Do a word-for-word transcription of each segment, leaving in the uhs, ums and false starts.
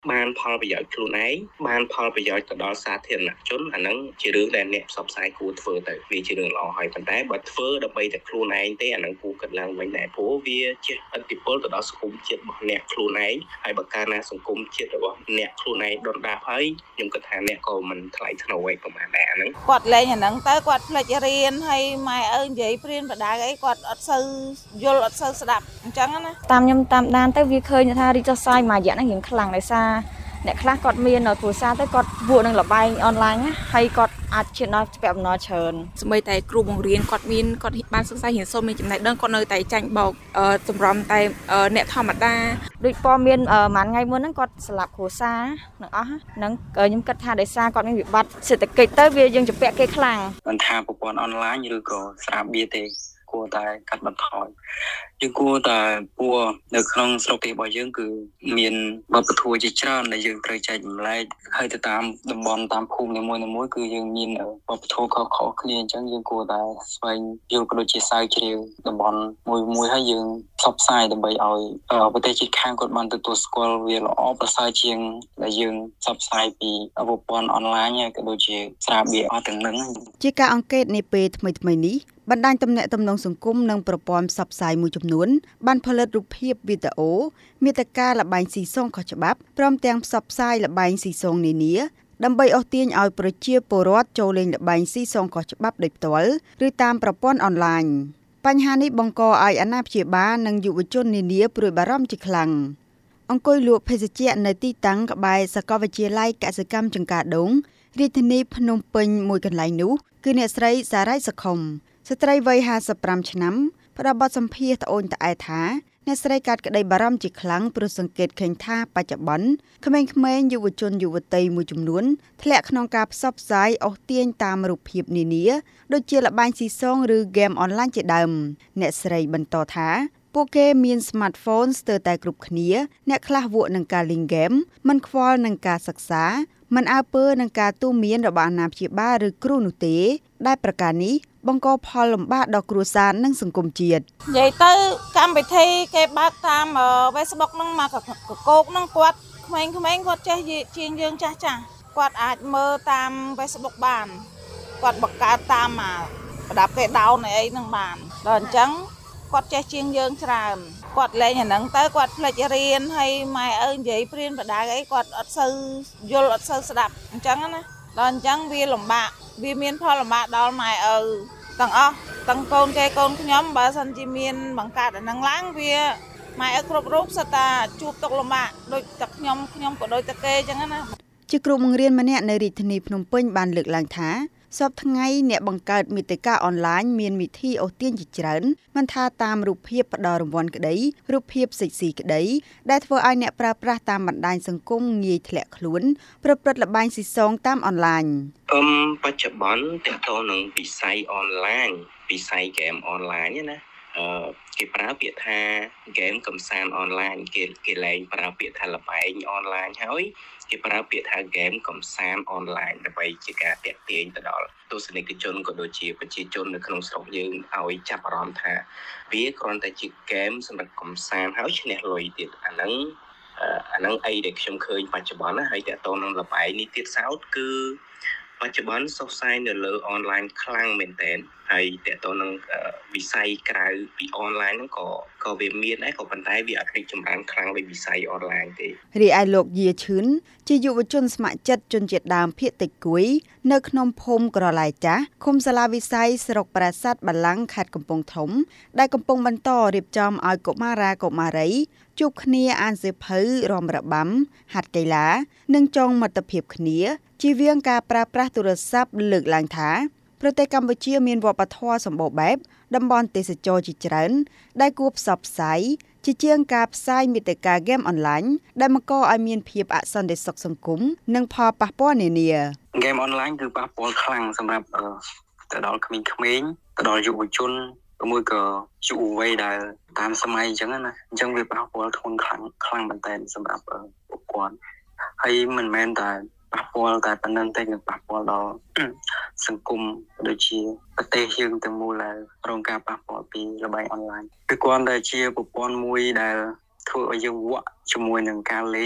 បានផលប្រយោជន៍ខ្លួនឯងបានផលប្រយោជន៍ទៅដល់សាធារណជនអាហ្នឹងជារឿងដែលអ្នកផ្សព្វផ្សាយគួរធ្វើទៅវាជារឿងល្អហើយប៉ុន្តែបើធ្វើដើម្បីតែខ្លួនឯងទេអាហ្នឹងគួរគិតឡើងវិញដែរព្រោះវាជាឥទ្ធិពលទៅដល់សង្គមជាតិរបស់អ្នកខ្លួនឯងហើយបើកាលណាសង្គមជាតិរបស់អ្នកខ្លួនឯងដុនដាបហើយខ្ញុំគិតថាអ្នកក៏មិនថ្លៃថ្នូរឯប្រហែលដែរអាហ្នឹងគាត់លេងអាហ្នឹងទៅគាត់ផ្លេចរៀនហើយម៉ែឪនិយាយព្រៀនបដាអីគាត់អត់សូវយល់អត់សូវស្ដាប់អញ្ចឹងណាតាមខ្ញុំតាមដានទៅវាឃើញថារីចុះសាយមួយរយៈហ្នឹងរៀងខ្លាំងដោយសារអ្នកខ្លះគាត់មាននៅគ្រួសារទៅគាត់វក់នឹងលបែងអនឡាញណាហើយគាត់អាចឈានដល់ជាបំណុលច្រើនសម្បីតែគ្រូបង្រៀនគាត់មានគាត់បានសិក្សារៀនសូត្រមានចំណេះដឹងគាត់នៅតែចាញ់បោកសម្រាប់តែអ្នកធម្មតាដូចព័ត៌មានមួយថ្ងៃមុនហ្នឹងគាត់ស្លាប់គ្រួសារនឹងអស់ហ្នឹងខ្ញុំគិតថាដោយសារគាត់មានវិបត្តិសេដ្ឋកិច្ចទៅវាយើងជំពាក់គេខ្លាំងមិនថាប្រព័ន្ធអនឡាញឬក៏ស្រាបៀរទេគួរតែកាត់បន្ថយយើងគួរតែពួរនៅក្នុងស្រុកទេសរបស់យើងគឺមានវប្បធម៌ជាច្រើនដែលយើងត្រូវចែករំលែកហើយទៅតាមតំបន់តាមភូមិនីមួយៗគឺយើងមានវប្បធម៌ខុសៗគ្នាអញ្ចឹងយើងគួរតែស្វែងយល់ក៏ដូចជាស្រាវជ្រាវតំបន់មួយៗហើយយើងផ្សព្វផ្សាយដើម្បីឲ្យប្រទេសជិតខាងគាត់បានទទួលស្គាល់វាល្អប្រសើរជាងដែលយើងផ្សព្វផ្សាយពីប្រព័ន្ធអនឡាញហើយក៏ដូចជាស្រាបៀរអស់ទាំងហ្នឹងជាការអង្កេតនាពេលថ្មីៗនេះបណ្ដាញទំនាក់ទំនងសង្គមនិងប្រព័ន្ធផ្សព្វផ្សាយមួយចំនួនបានផលិតរូបភាពវីដេអូមាតិកាល្បែងស៊ីសងខុសច្បាប់ព្រមទាំងផ្សព្វផ្សាយល្បែងស៊ីសងនានាដើម្បីអូសទាញឲ្យប្រជាពលរដ្ឋចូលលេងល្បែងស៊ីសងខុសច្បាប់ដោយផ្ទាល់ឬតាមប្រព័ន្ធអនឡាញបញ្ហានេះបង្កឲ្យអាណាព្យាបាលនិងយុវជននានាព្រួយបារម្ភជាខ្លាំងអង្គុយលក់ភេសជ្ជៈនៅទីតាំងក្បែរសាកលវិទ្យាល័យកសិកម្មចង្ការដូងរាជធានីភ្នំពេញមួយកន្លែងនោះគឺអ្នកស្រីសារ៉ៃសុខុមស្ត្រីវ័យห้าสิบห้าឆ្នាំផ្ដល់បទសម្ភាសន៍ត្អូញត្អែថាអ្នកស្រីកាត់ក្តីបារម្ភជាខ្លាំងព្រោះសង្កេតឃើញថាបច្ចុប្បន្នក្មេងៗយុវជនយុវតីមួយចំនួនធ្លាក់ក្នុងការផ្សព្វផ្សាយអូសទាញតាមរូបភាពនានាដូចជាល្បែងស៊ីសងឬហ្គេមអនឡាញជាដើមអ្នកស្រីបន្តថាពួកគេមាន smartphone ស្ទើរតែគ្រប់គ្នាអ្នកខ្លះវក់នឹងការលេងហ្គេមមិនខ្វល់នឹងការសិក្សាមិនអើពើនឹងការទូន្មានរបស់អាណាព្យាបាលឬគ្រូនោះទេដែលប្រការនេះបង្កផលលំបាកដល់គ្រួសារនិងសង្គមជាតិនិយាយទៅកម្មវិធីគេបើកតាម Facebook ហ្នឹងមកកកោកហ្នឹងគាត់ក្មេងៗគាត់ចេះជាងយើងចាស់ចាស់គាត់អាចមើលតាម Facebook បានគាត់បង្កើតតាមប្រដាប់គេដោនអីហ្នឹងបានដល់អញ្ចឹងគាត់ចេះជាងយើងច្រើនគាត់លេងអាហ្នឹងទៅគាត់ផ្លេចរៀនហើយម៉ែឪនិយាយព្រៀនបដាអីគាត់អត់សូវយល់អត់សូវស្ដាប់អញ្ចឹងណាដល់អញ្ចឹងវាលំបាកវាមានផលលំបាកដល់ម៉ែឪទាំងអស់ទាំងកូនគេកូនខ្ញុំបើសិនជាមានបង្កើតអាហ្នឹងឡើងវាម៉ែឪគ្រប់រូបសិតតាជួបទុកលំបាកដូចតែខ្ញុំខ្ញុំក៏ដូចតែគេអញ្ចឹងណាជាគ្រូបង្រៀនម្នាក់នៅរាជធានីភ្នំពេញបានលើកឡើងថាសពថ្ងៃអ្នកបង្កើតមាតិកាអនឡាញមានវិធីអូសទាញជាច្រើនមិនថាតាមរូបភាពផ្ដល់រង្វាន់ក្តីរូបភាពសិចស៊ីក្តីដែលធ្វើឲ្យអ្នកប្រើប្រាស់តាមបណ្ដាញសង្គមងាយធ្លាក់ខ្លួនប្រព្រឹត្តល្បែងស៊ីសងតាមអនឡាញអឹមបច្ចុប្បន្នតើតើនឹងវិស័យអនឡាញវិស័យហ្គេមអនឡាញណាអឺគេប្រើពាក្យថាហ្គេមកំសាន្តអនឡាញគេគេលែងប្រើពាក្យថាល្បែងអនឡាញហើយគេប្រើពាក្យថាហ្គេមកំសាន្តអនឡាញដើម្បីជាការទាក់ទាញទៅដល់ទស្សនិកជនក៏ដូចជាប្រជាជននៅក្នុងស្រុកយើងឲ្យចាប់អារម្មណ៍ថាវាគ្រាន់តែជាហ្គេមសម្រាប់កំសាន្តហើយឈ្នះលុយទៀតអាហ្នឹងអាហ្នឹងអីដែលខ្ញុំឃើញបច្ចុប្បន្នណាហើយតើតើនឹងល្បែងនេះទៀតសោតគឺបច្ចុប្បន្នសុខសាយនៅលើអនឡាញខ្លាំងមែនទែនហើយតើតើនឹងវិស័យក្រៅពីអនឡាញហ្នឹងក៏ក៏វាមានដែរក៏ប៉ុន្តែវាអត់រីកចម្រើនខ្លាំងដូចវិស័យអនឡាញទេរីឯលោកយាឈឿនជាយុវជនស្ម័គ្រចិត្តជនជាតិដើមភាគតិចគួយនៅក្នុងភូមិក្រឡៃចាស់ឃុំសាលាវិស័យស្រុកប្រាសាទបាឡាំងខេត្តកំពង់ធំដែលកំពុងបន្តរៀបចំឲ្យកុមារាកុមារីជួបគ្នាអានសៀវភៅរាំរបាំហាត់កីឡានិងចងមិត្តភាពគ្នាជៀសវាងការប្រើប្រាស់ទូរស័ព្ទលើកឡើងថាប្រទេសកម្ពុជាមានវប្បធម៌សម្បូរបែបតំបន់ទេសចរជាច្រើនដែលគួរផ្សព្វផ្សាយជាជាងការផ្សាយមាតិកាហ្គេមអនឡាញដែលបង្កឲ្យមានភាពអសន្តិសុខសង្គមនិងផលប៉ះពាល់នានាហ្គេមអនឡាញគឺប៉ះពាល់ខ្លាំងសម្រាប់ទៅដល់ក្មេងៗទៅដល់យុវជនមួយក៏យុវវ័យដែលតាមសម័យអញ្ចឹងណាអញ្ចឹងវាប៉ះពាល់ធ្ងន់ខ្លាំងខ្លាំងមែនតើសម្រាប់ពួកគាត់ហើយមិនមែនតែប៉ះពាល់តែប៉ុណ្្នឹងទេនឹងប៉ះពាល់ដល់សង្គមដូចជាប្រទេសយើងទាំងមូលដែលរងការប៉ះពាល់ពីល្បែងអនឡាញគឺគ្រាន់តែជាប្រព័ន្ធមួយដែលធ្វើឲ្យយើងវក់ជាមួយនឹងការលេង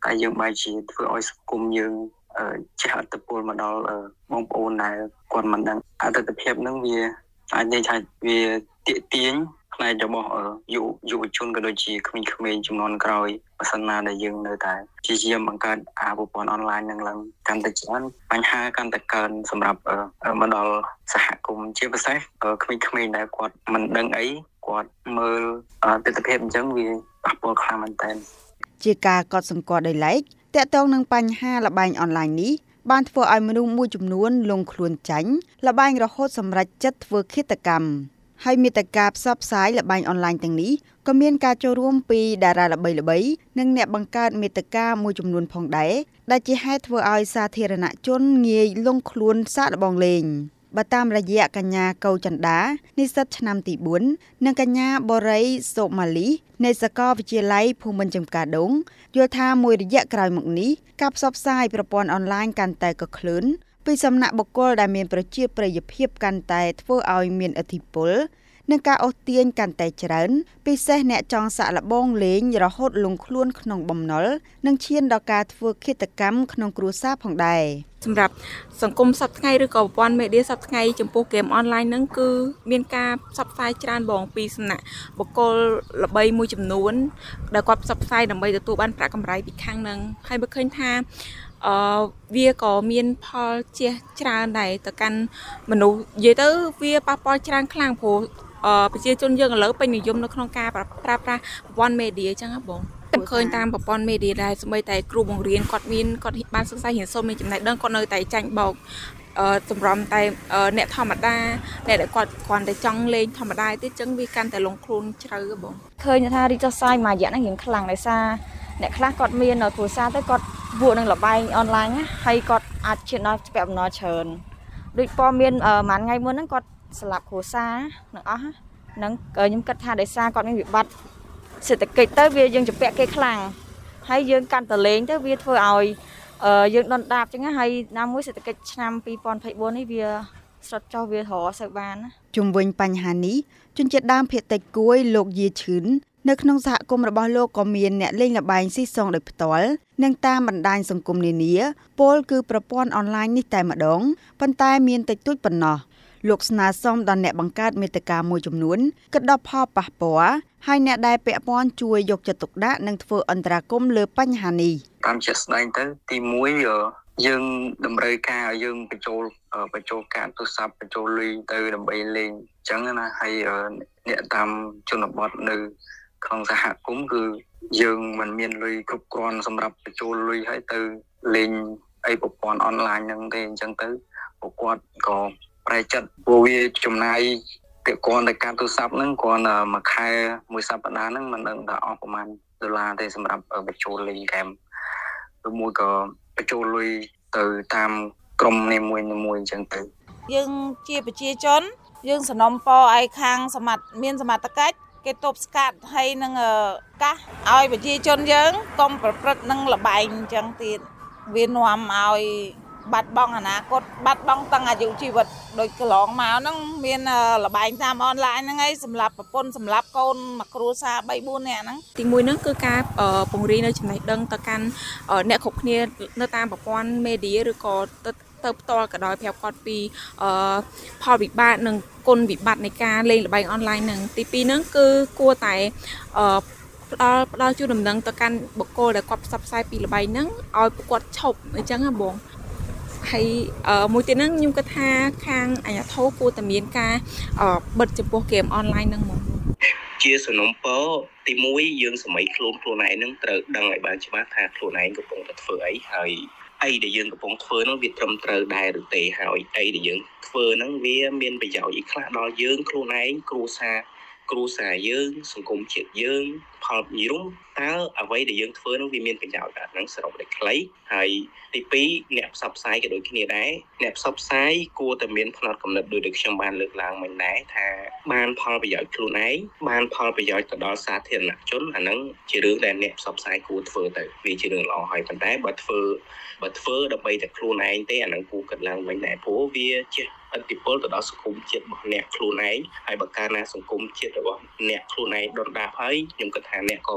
តែយើងបែរជាធ្វើឲ្យសង្គមយើងចេះអត្តពលមកដល់បងប្អូនដែលគាត់មិនដឹងអត្តភាពហ្នឹងវាអាចនិយាយថាវាទាក់ទាញផ្នែករបស់យុយុវជនក៏ដូចជាក្មេងៗជំនាន់ក្រោយបើសិនណាដែលយើងនៅតែជាជាបង្កើតអាប្រព័ន្ធអនឡាញហ្នឹងឡើងកាន់តែច្រើនបញ្ហាកាន់តែកើនសម្រាប់មកដល់សហគមន៍ជាពិសេសក្មេងៗដែលគាត់មិនដឹងអីគាត់មើលទស្សនវិជ្ជាអញ្ចឹងវាប៉ះពាល់ខ្លាំងមែនតើជាការកត់សម្គាល់ដោយឡែកតកតងនឹងបញ្ហាល្បែងអនឡាញនេះបានធ្វើឲ្យមនុស្សមួយចំនួនលងខ្លួនចាញ់ល្បែងរហូតសម្រេចចិត្តធ្វើឃាតកម្មហើយមាតិកាផ្សព្វផ្សាយល្បែងអនឡាញទាំងនេះក៏មានការចូលរួមពីតារាល្បីៗនិងអ្នកបង្កើតមាតិកាមួយចំនួនផងដែរដែលជាហេតុធ្វើឲ្យសាធារណជនងាយលងខ្លួនសាកល្បងលេងបើតាមរយៈកញ្ញាកៅចន្ទានិស្សិតឆ្នាំទីបួននិងកញ្ញាបរិយសូម៉ាលីនៃសាកលវិទ្យាល័យភូមិន្ទចំការដងយល់ថាមួយរយៈក្រោយមកនេះការផ្សព្វផ្សាយប្រព័ន្ធអនឡាញកាន់តែកក្លឿនពីសំណាក់បុគ្គលដែលមានប្រជាប្រិយភាពកាន់តែធ្វើឲ្យមានឥទ្ធិពលនិងការអូសទាញកាន់តែច្រើនពិសេសអ្នកចង់សាកល្បងលេងរហូតលងខ្លួនក្នុងបំណុលនិងឈានដល់ការធ្វើឃាតកម្មក្នុងគ្រួសារផងដែរសម្រាប់សង្គមសប្តាហ៍ថ្ងៃឬក៏ប្រព័ន្ធមេឌៀសប្តាហ៍ថ្ងៃចំពោះហ្គេមអនឡាញហ្នឹងគឺមានការផ្សព្វផ្សាយច្រើនបងពីសំណាក់បុគ្គលល្បីមួយចំនួនដែលគាត់ផ្សព្វផ្សាយដើម្បីទទួលបានប្រាក់កម្រៃពីខាងហ្នឹងហើយបើឃើញថាអឺវាក៏មានផលជះច្រើនដែរទៅកាន់មនុស្សនិយាយទៅវាប៉ះពាល់ច្រើនខ្លាំងព្រោះអឺប្រជាជនយើងឥឡូវពេញនិយមនៅក្នុងការប្រើប្រាស់ប្រព័ន្ធមេឌៀចឹងហ៎បងខ្ញុំឃើញតាមប្រព័ន្ធមេឌៀដែរសូម្បីតែគ្រូបង្រៀនគាត់មានគាត់បានសិក្សារៀនសូត្រមានចំណេះដឹងគាត់នៅតែចាញ់បោកអឺសម្រាប់តែអ្នកធម្មតាអ្នកដែលគាត់គ្រាន់តែចង់លេងធម្មតាទេចឹងវាកាន់តែលងខ្លួនជ្រៅបងឃើញថារីចុះសាយមួយរយៈហ្នឹងរៀងខ្លាំងដោយសារអ្នកខ្លះគាត់មានគ្រួសារទៅគាត់វក់នឹងលបែងអនឡាញហើយគាត់អាចឈានដល់ច្បាប់អំណរច្រើនដូចព័ត៌មានមួយថ្ងៃមុនហ្នឹងគាត់ស្លាប់គ្រួសារនឹងអស់ហ្នឹងខ្ញុំគិតថាដោយសារគាត់មានវិបត្តិសេដ្ឋកិច្ចទៅវាយើងជំពាក់គេខ្លាំងហើយយើងកាន់តែលេងទៅវាធ្វើឲ្យយើងដុនដាបចឹងហើយណាមួយសេដ្ឋកិច្ចឆ្នាំពីរពាន់បួននេះវាស្រុតចុះវារហសូវបានជុំវិញបញ្ហានេះជនជាតិដើមភាគតិចគួយលោកយាឈឿននៅក្នុងសហគមន៍របស់លោកក៏មានអ្នកលេងល្បែងស៊ីសងដោយផ្ទាល់និងតាមបណ្ដាញសង្គមនានាពលគឺប្រព័ន្ធអនឡាញនេះតែម្ដងប៉ុន្តែមានតិចតួចប៉ុណ្ណោះលោកស្នើសុំដល់អ្នកបង្កើតមាតិកាមួយចំនួនគិតដល់ផលប៉ះពាល់ហើយអ្នកដែលពាក់ព័ន្ធជួយយកចិត្តទុកដាក់និងធ្វើអន្តរាគមន៍លើបញ្ហានេះតាមជាក់ស្ដែងទៅទីមួយយើងតម្រូវការឲ្យយើងបញ្ចូលបញ្ចូលការទូរស័ព្ទបញ្ចូលលុយទៅដើម្បីលេងអញ្ចឹងណាហើយអ្នកតាមជនបទនៅក្នុងសហគមន៍គឺយើងមិនមានលុយគ្រប់គ្រាន់សម្រាប់បញ្ចូលលុយឲ្យទៅលេងអីប្រព័ន្ធអនឡាញហ្នឹងទេអញ្ចឹងទៅពួកគាត់ក៏ប្រែចិត្តព្រោះវាចំណាយពាក់ព័ន្ធទៅការទូរស័ព្ទហ្នឹងគ្រាន់តែមួយខែមួយសប្តាហ៍ហ្នឹងមិនដឹងថាអស់ប្រហែលដុល្លារទេសម្រាប់បញ្ចូលលេងហ្គេមឬមួយក៏បញ្ចូលលុយទៅតាមក្រុមនីមួយៗអញ្ចឹងទៅយើងជាប្រជាជនយើងសំណុំពរឲ្យខាងសមត្ថមានសមត្ថកិច្ចគេទប់ស្កាត់ហើយនឹងកាសឲ្យប្រជាជនយើងកុំប្រព្រឹត្តនឹងលបែងអញ្ចឹងទៀតវានាំឲ្យបាត់បង់អនាគតបាត់បង់ទាំងអាយុជីវិតដូចកន្លងមកហ្នឹងមានលបែងតាមអនឡាញហ្នឹងឯងសម្រាប់ប្រពន្ធសម្រាប់កូនមួយគ្រួសារបីបួននាក់ហ្នឹងទីមួយហ្នឹងគឺការពង្រីកនៅចំណេះដឹងទៅកាន់អ្នកគ្រប់គ្នានៅតាមប្រព័ន្ធមេឌៀឬក៏ទៅទៅផ្ទាល់ក៏ដោយប្រាប់គាត់ពីផលវិបាកនិងគុណវិបត្តិនៃការលេងល្បែងអនឡាញហ្នឹងទីពីរហ្នឹងគឺគួរតែផ្ដល់ផ្ដល់ជូនដំណឹងទៅកាន់បុគ្គលដែលគាត់ផ្សព្វផ្សាយពីល្បែងហ្នឹងឲ្យពួកគាត់ឈប់អញ្ចឹងហ៎បងហើយមួយទៀតហ្នឹងខ្ញុំគិតថាខាងអាជ្ញាធរគួរតែមានការបិទចំពោះហ្គេមអនឡាញហ្នឹងហ្មងជាសំណុំពរទីមួយយើងសម័យខ្លួនខ្លួនឯងហ្នឹងត្រូវដឹងឲ្យបានច្បាស់ថាខ្លួនឯងកំពុងតែធ្វើអីហើយអីដែលយើងកំពុងធ្វើហ្នឹងវាត្រឹមត្រូវដែរឬទេហើយអីដែលយើងធ្វើហ្នឹងវាមានប្រយោជន៍អីខ្លះដល់យើងខ្លួនឯងគ្រួសារគ្រួសារយើងសង្គមជាតិយើងផលនិយមតើអ្វីដែលយើងធ្វើហ្នឹងវាមានប្រយោជន៍ដែរហ្នឹងសរុបតែខ្លីហើយទីពីរអ្នកផ្សព្វផ្សាយក៏ដូចគ្នាដែរអ្នកផ្សព្វផ្សាយគួរតែមានផ្នត់គំនិតដូចដែលខ្ញុំបានលើកឡើងមិញដែរថាបានផលប្រយោជន៍ខ្លួនឯងបានផលប្រយោជន៍ទៅដល់សាធារណជនអាហ្នឹងជារឿងដែលអ្នកផ្សព្វផ្សាយគួរធ្វើទៅវាជារឿងល្អហើយប៉ុន្តែបើធ្វើបើធ្វើដើម្បីតែខ្លួនឯងទេអាហ្នឹងគួរគិតឡើងវិញដែរព្រោះវាជាឥទ្ធិពលទៅដល់សង្គមជាតិរបស់អ្នកខ្លួនឯងហើយបើកាលណាសង្គមជាតិរបស់អ្នកខ្លួនឯងដុនដាបហើយខ្ញុំគិតថាអ្នកក៏មិនថ្លៃ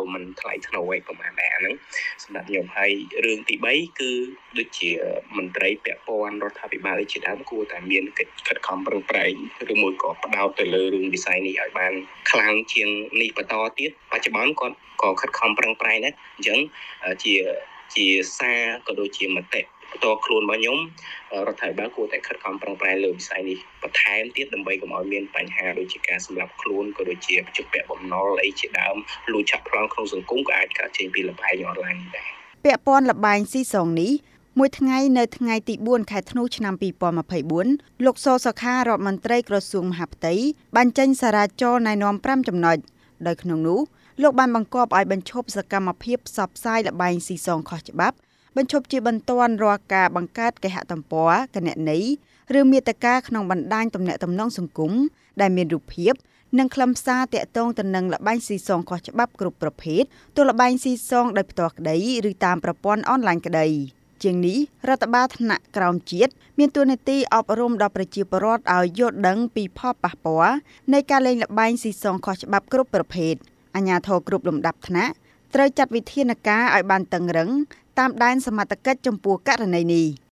ថ្លៃថ្នូរឯប្រហែលដែរហ្នឹងសម្រាប់ខ្ញុំហើយរឿងទី3គឺដូចជាមន្ត្រីពាក់ព័ន្ធរដ្ឋាភិបាលជាដើមគួរតែមានកិច្ចខិតខំប្រឹងប្រែងឬមួយក៏ផ្ដោតទៅលើរឿងវិស័យនេះឲ្យបានខ្លាំងជាងនេះបន្តទៀតបច្ចុប្បន្នគាត់ក៏ខិតខំប្រឹងប្រែងដែរអញ្ចឹងជាជាសារក៏ដូចជាមតិបន្តខ្លួនរបស់ខ្ញុំរដ្ឋាភិបាលគួរតែខិតខំប្រឹងប្រែងលើវិស័យនេះបន្ថែមទៀតដើម្បីកុំឲ្យមានបញ្ហាដូចជាការសម្លាប់ខ្លួនក៏ដូចជាជំពាក់បំណុលអីជាដើមលួចឆាប់ប្លន់ក្នុងសង្គមក៏អាចកើតចេញពីលបែងអនឡាញដែរពាក់ព័ន្ធលបែងស៊ីសងនេះមួយថ្ងៃនៅថ្ងៃទី4ខែធ្នូឆ្នាំពីរពាន់ម្ភៃបួនលោកសសុខារដ្ឋមន្ត្រីក្រសួងមហាផ្ទៃបានចេញសារចរណ៍ណែនាំ5ចំណុចដោយក្នុងនោះលោកបានបង្គាប់ឲ្យបញ្ឈប់សកម្មភាពផ្សព្វផ្សាយលបែងស៊ីសងខុសច្បាប់បញ្ឈប់ជាបន្ទាន់រាល់ការបង្កើតគេហទំព័រគណនីឬមាតិកាក្នុងបណ្ដាញទំនាក់ទំនងសង្គមដែលមានរូបភាពនិងខ្លឹមសារទាក់ទងទៅនឹងលបែងស៊ីសងខុសច្បាប់គ្រប់ប្រភេទទោះលបែងស៊ីសងដោយផ្ទាល់ក្តីឬតាមប្រព័ន្ធអនឡាញក្តីជាងនេះរដ្ឋបាលថ្នាក់ក្រោមជាតិមានតួនាទីអប់រំដល់ប្រជាពលរដ្ឋឲ្យយល់ដឹងពីផលប៉ះពាល់នៃការលេងល្បែងស៊ីសងខុសច្បាប់គ្រប់ប្រភេទអាជ្ញាធរគ្រប់លំដាប់ថ្នាក់ត្រូវចាត់វិធានការឲ្យបានតឹងរ៉ឹងតាមដែនសមត្ថកិច្ចចំពោះករណីនេះ